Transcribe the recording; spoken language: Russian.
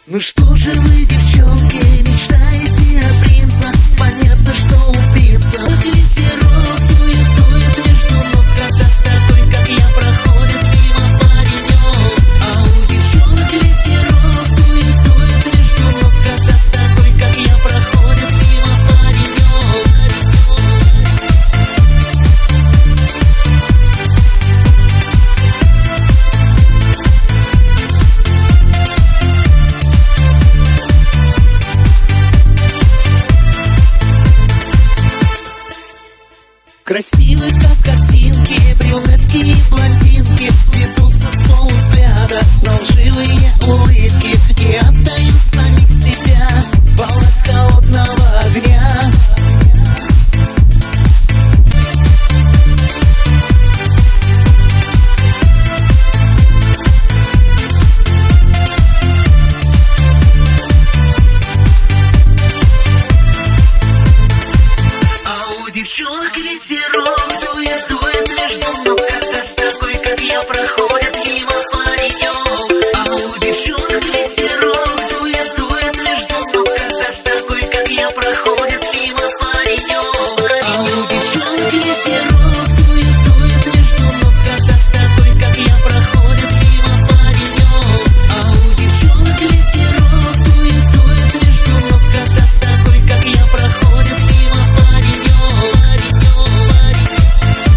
Ну что же вы, девчонки, мечтаете о принца? Понятно, что убийца. Как ветерок дует между ног, когда такой, как я, проходит мимо паренек. А у девчонок ветерок дует между ног, когда такой, как я, проходит мимо паренек. Красивы, как картинки, брюнетки и блондинки ведутся с полувзгляда на лживые улыбки и отдают самих себя волос холодного огня. Девчонок ветерок дует между ног, когда такой, как я, проходит мимо паренек. А у девчонок ветерок